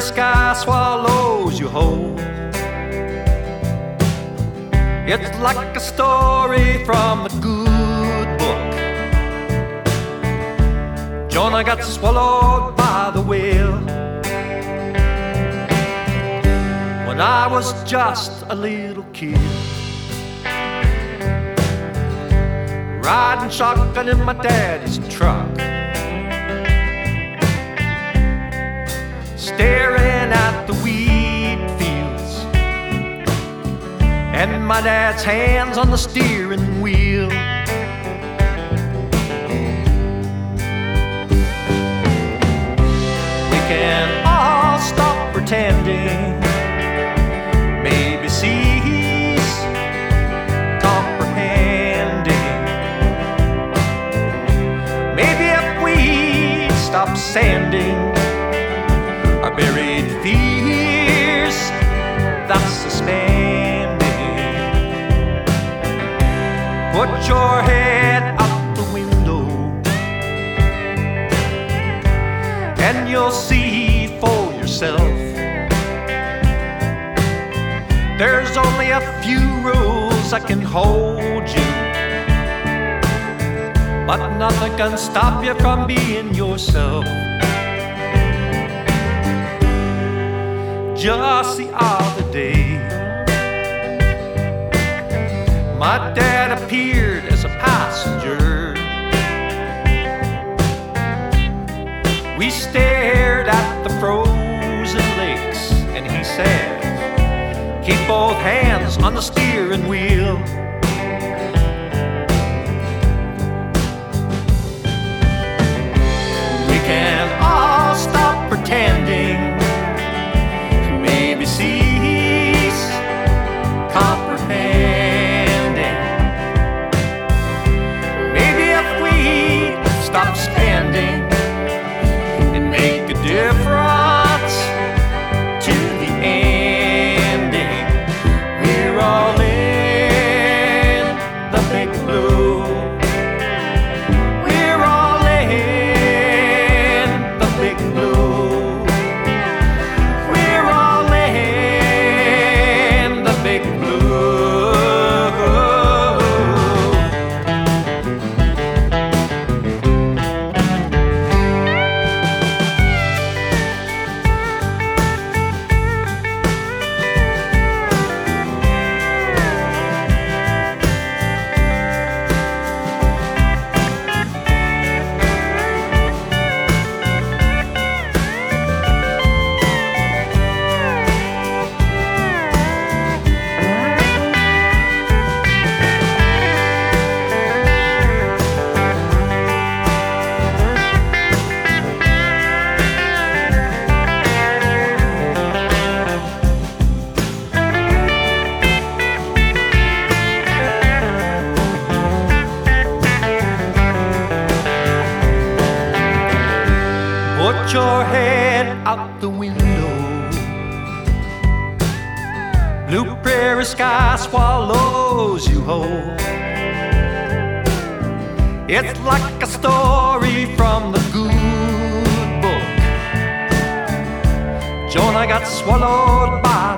sky swallows you whole. It's like a story from the good book. Jonah got swallowed by the whale. When I was just a little kid, riding shotgun in my daddy's truck, staring at the wheat fields, and my dad's hands on the steering wheel. We can all stop pretending, maybe cease comprehending. Maybe if we stop sanding our buried fears that's suspending. Put your head out the window and you'll see for yourself. There's only a few rules that can hold you, but nothing can stop you from being yourself. Just the other day, my dad appeared as a passenger. We stared at the frozen lakes and he said, keep both hands on the steering wheel. We can all stop pretending, maybe cease comprehending. Maybe if we stop spending and make a difference to the ending. We're all in the big blue. We're all in the big blue. We're all in the big blue. Put your head out the window. Blue prairie sky swallows you whole. It's like a story from the good book. Jonah got swallowed by